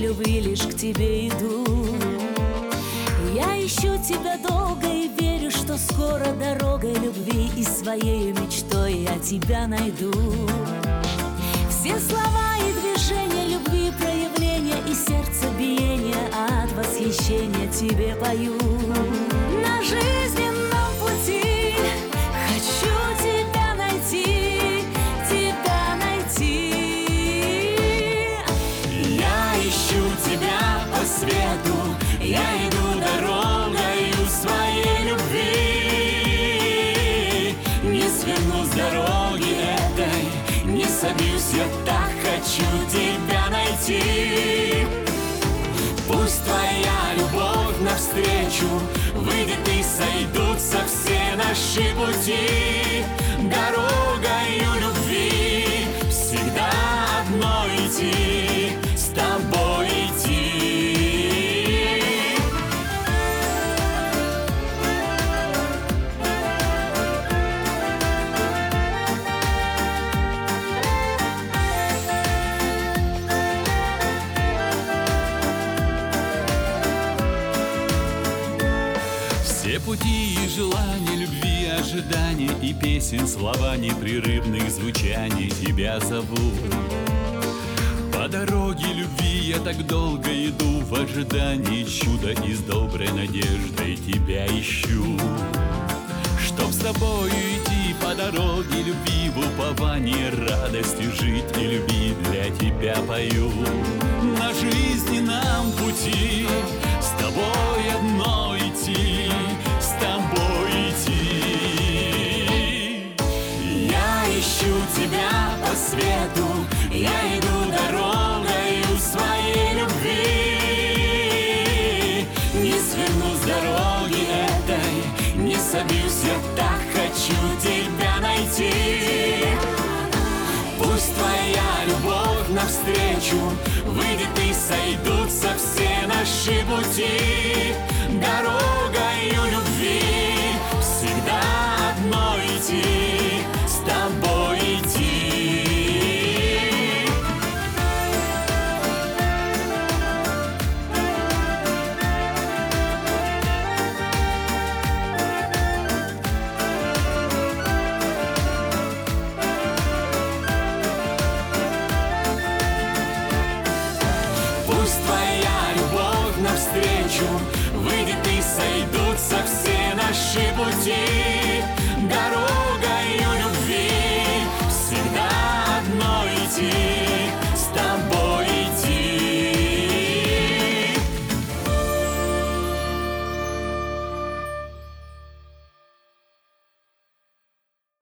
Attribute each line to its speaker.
Speaker 1: любви лишь к тебе иду. Я ищу тебя долго и верю, что скоро дорогой любви и своей мечтой я тебя найду. Все слова и движения любви, проявления и сердцебиения от восхищения тебе пою. На жизненном пути хочу тебя найти, тебя найти.
Speaker 2: Я ищу тебя по свету, я иду дорогою своей любви. Не сверну с дороги этой, не собьюсь, я так хочу тебя найти. Пусть твоя любовь навстречу выйдет и сойдутся все наши пути. Дорогою любви всегда одной идти, с тобой идти.
Speaker 3: Все пути и желания, любви, ожидания и песен, слова непрерывных звучаний тебя зову. По дороге любви я так долго иду, в ожидании чуда и с доброй надеждой тебя ищу. Чтоб с тобою идти по дороге любви, в уповании радости жить и любить для тебя пою. На жизненном пути с тобой одно идти, с тобой идти.
Speaker 2: Я ищу тебя по свету, я иду дорогою своей любви. Не сверну с дороги этой, не собьюсь, я так хочу тебя найти. Пусть твоя любовь навстречу выйдет и сойдутся все наши пути. Дорогою любви всегда одной идти, с тобой идти. Пусть твоя любовь навстречу выйдет и сойдутся все наши пути.